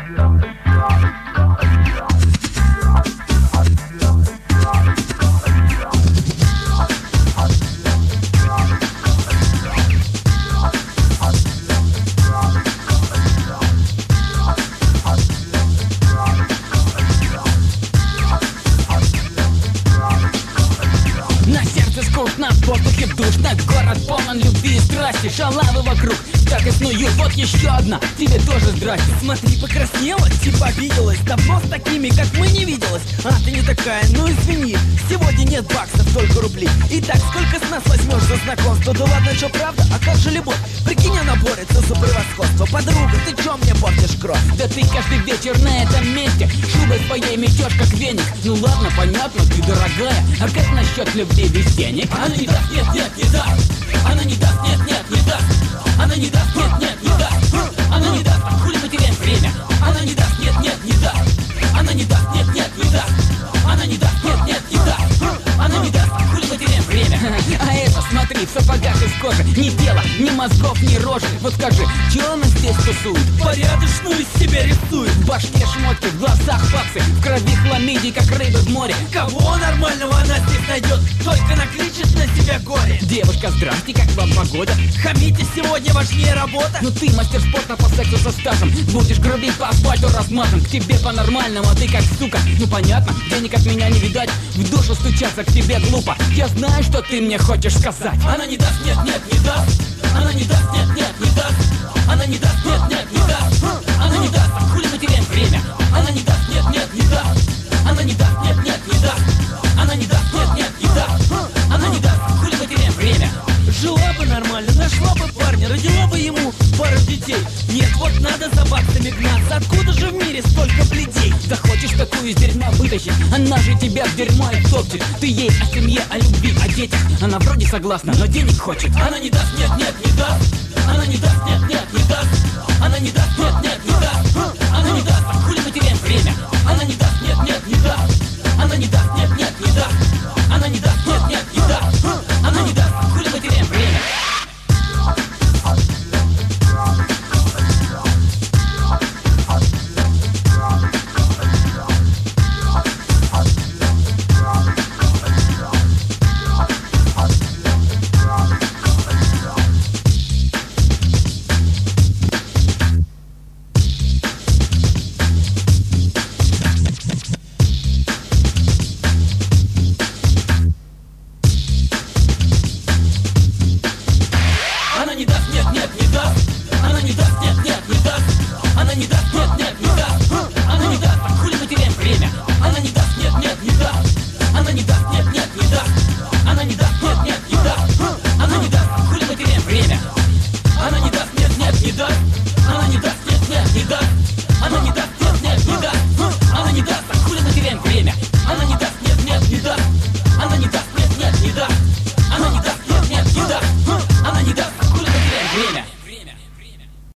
Скучно, в воздухе душно, город полон любви и страсти, шалавы вокруг, так и снуют, вот еще одна, тебе тоже здрасте. Смотри, покраснела, типа обиделась, давно с такими, как мы, не виделась. А ты не такая, ну извини, сегодня нет баксов, только рублей. Итак, сколько с нас возьмешь за знакомство? Да ладно, что правда, а как же любовь? Прикинь, она борется за превосходство. Подруга, ты чё мне портишь кровь? Да ты каждый вечер на этом месте шубой своей метешь как веник. Ну ладно, понятно, ты дорогая, а как насчет любви без денег? Она не даст, нет, нет, не даст. Она не даст, нет, нет, не даст. Она не даст, нет, нет, не даст. Она не даст, хули мы теряем время. Она не даст, нет, нет, не даст. Она не даст, нет, нет, не даст. Она не даст, нет, нет, не даст. Она не даст, хули мы теряем время. А это, смотри, в сапогах из кожи, ни тела, ни мозгов, ни рожи. Вот скажи, чё она здесь тусует? Порядочную из себя рисует. В башке шмотки, в глазах факсы, в крови хламидий, как рыбы в море. Кого нормального она здесь найдет? Только накличет на себя горе. Девушка, здрасте, как вам погода? Хамите, сегодня важнее работа. Ну ты мастер спорта по сексу со стажем. Будешь грубить по асфальту размазан. К тебе по-нормальному, а ты как сука. Ну понятно, денег от меня не видать. В душу стучаться к тебе глупо. Я знаю, что ты мне хочешь сказать. Она не даст, нет, нет, не даст. Она не даст, нет, нет, не даст. Она не даст, нет, нет, не даст. Она не даст, хули мы теряем время. Она не даст, нет, нет, не даст. Она не даст, нет, нет, не даст. Она не даст, нет, нет, не даст. Она не даст, хули мы теряем время. Жила бы нормально, нашла бы парня, родила бы ему пару детей. Нет, вот надо за баксами гнаться. Откуда же в мире столько бледей? Захочешь такую из дерьма вытащить, она же тебя в дерьмо и топчет. Ты ей о семье, о любви, о детях. Она вроде согласна, но денег хочет. Она не даст, нет, нет, не даст. Она не даст, нет, нет, не даст.